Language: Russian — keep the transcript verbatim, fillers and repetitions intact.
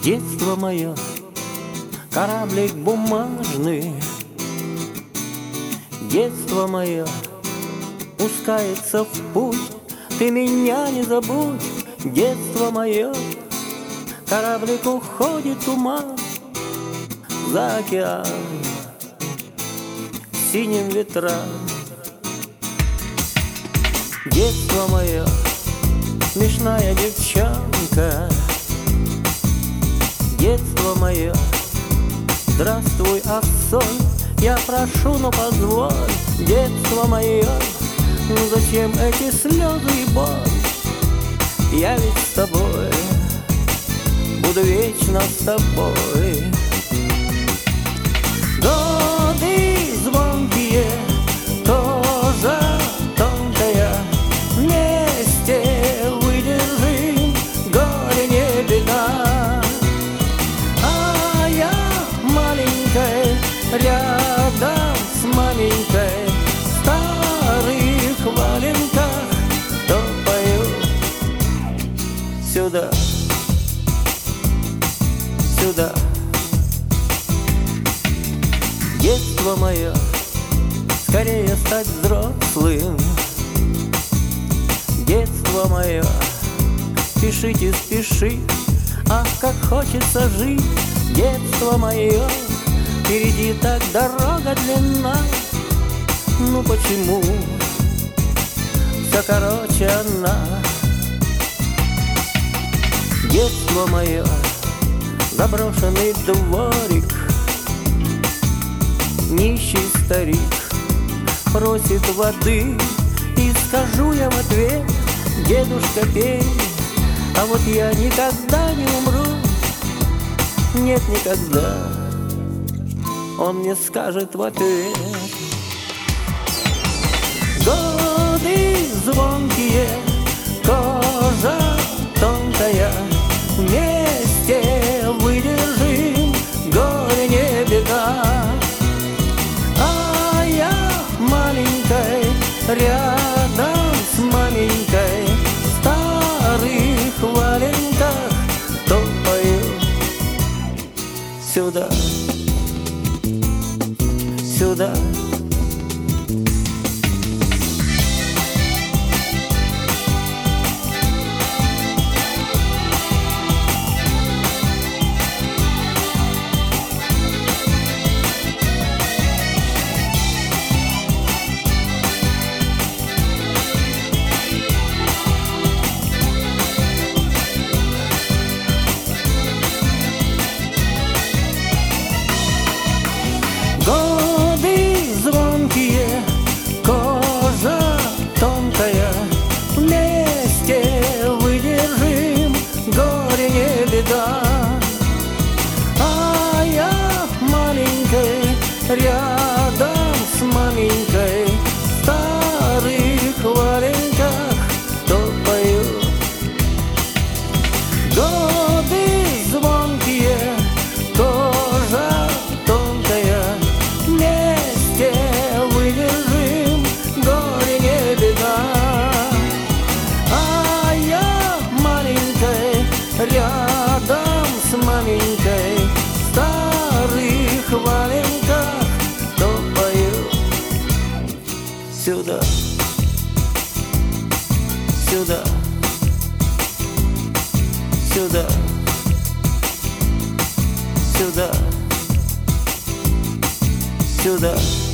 Детство мое, кораблик бумажный. Детство мое пускается в путь, ты меня не забудь. Детство мое, кораблик уходит в туман, за океан синим ветрам. Детство мое, смешная девчонка. Детство мое, здравствуй, Ассоль, я прошу, но позволь. Детство мое, ну зачем эти слезы и боль? Я ведь с тобой, буду вечно с тобой. Годы звонкие, кожа тонкая, вместе выдержим, горе не беда. А я маленькая, рядом с маменькой, в старых валенках, то пою сюда, сюда. Детство мое, скорее стать взрослым. Детство мое, спешите, спеши, ах, как хочется жить. Детство мое, впереди так дорога длинна. Ну почему все короче она? Детство мое, заброшенный дворик, нищий старик просит воды, и скажу я в ответ: дедушка, пей. А вот я никогда не умру, нет, никогда. Он мне скажет в ответ. Годы звонкие, кожа тонкая, вместе выдержим, горе не беда. А я маленькой, рядом с маменькой, в старых валенках, то пою сюда, сюда. Годы звонкие, кожа тонкая, вместе выдержим, горе не беда. А я маленькой, рядом с маменькой, в старых валенках, то пою. Годы звонкие, кожа тонкая, вместе выдержим, горе не беда. А я маленькой, рядом с маменькой, в старых валенках, то пою сюда, сюда, сюда, сюда, сюда.